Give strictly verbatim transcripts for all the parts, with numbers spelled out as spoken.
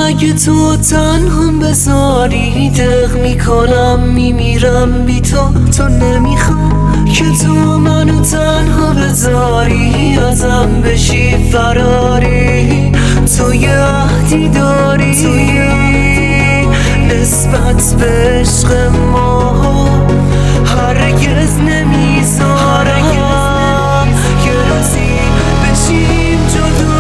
اگه تو تنهم بذاری دق میکنم میمیرم بی تو. تو نمیخوام که تو منو تنها بذاری، ازم بشی فراری. تو یه عهدی داری نسبت به عشق ما، هرگز نمیذارم یه روزی بشیم جدا.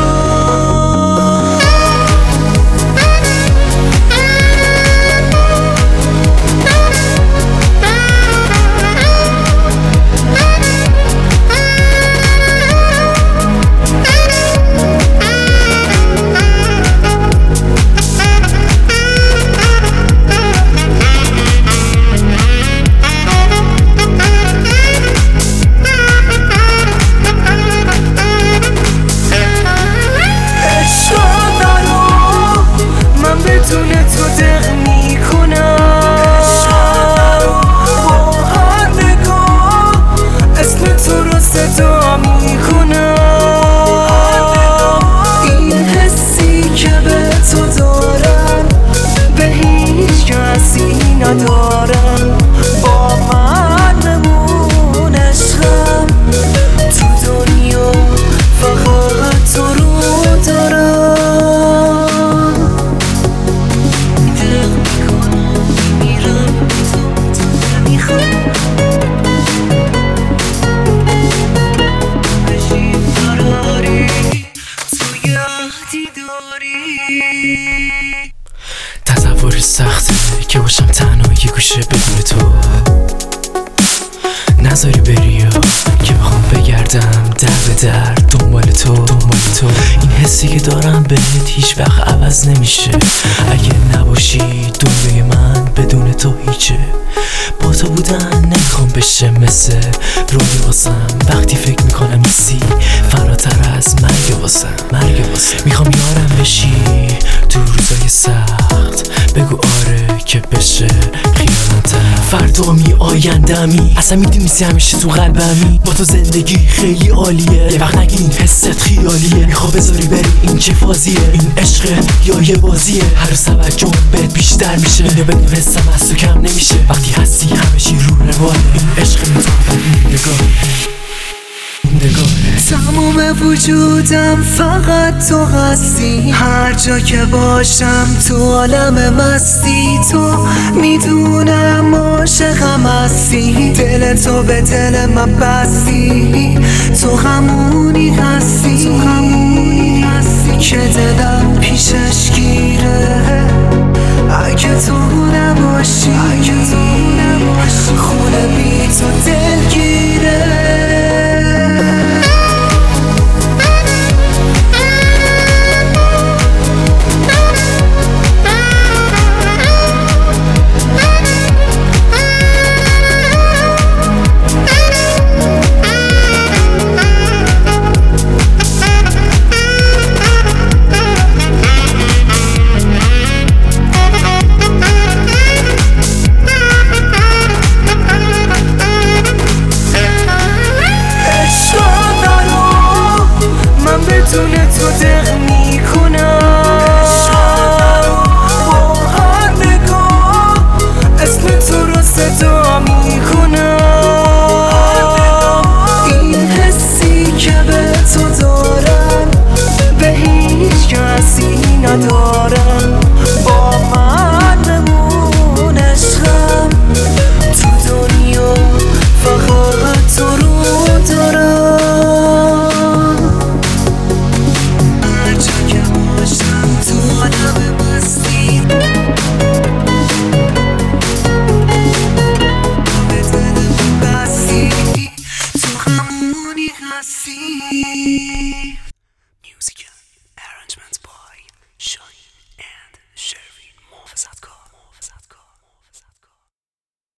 بدون تو دق میکنم با هر نگاه اسم تو رو صدا میکنم. این حسی که به تو دارم به هیچ کسی ندارم. با من بمون عشقم، تو دنیا فقط تو رو دارم. تصور سخته که باشم تنها یه گوشه بدون تو، نذاری بری یا که بخوام بگردم در به در دنبال تو دنبال تو. این حسی که دارم بهت هیچ وقت عوض نمیشه. اگه نباشی دنیای من بدون تو هیچه. با تو بودن نمیخوام بشه مثل روی واسم. وقتی فکر میکنم نیستی فراتر از مرگ واسم مرگ واسم. میخوام یارم بشی تو روزای سخت، بگو آره که بشه خیالتم. فردا می آیندمی اصلا میدونیستی همیشه تو قلبمی. با تو زندگی خیلی عالیه، یه وقت نگی این حست خیالیه. میخوا بذاری بری این چه فازیه، این عشقه یا یه بازیه. هر روز توجه بهت بیشتر میشه، اینو بدون حسم از تو کم نمیشه. وقتی هستی همه چی رو روانه، این عشق میتونه نگاه تمام وجودم فقط تو هستی. هر جا که باشم تو عالم مستی. تو میدونم عاشقم هستی، دل تو به دل من بستی. تو همونی هستی، تو همونی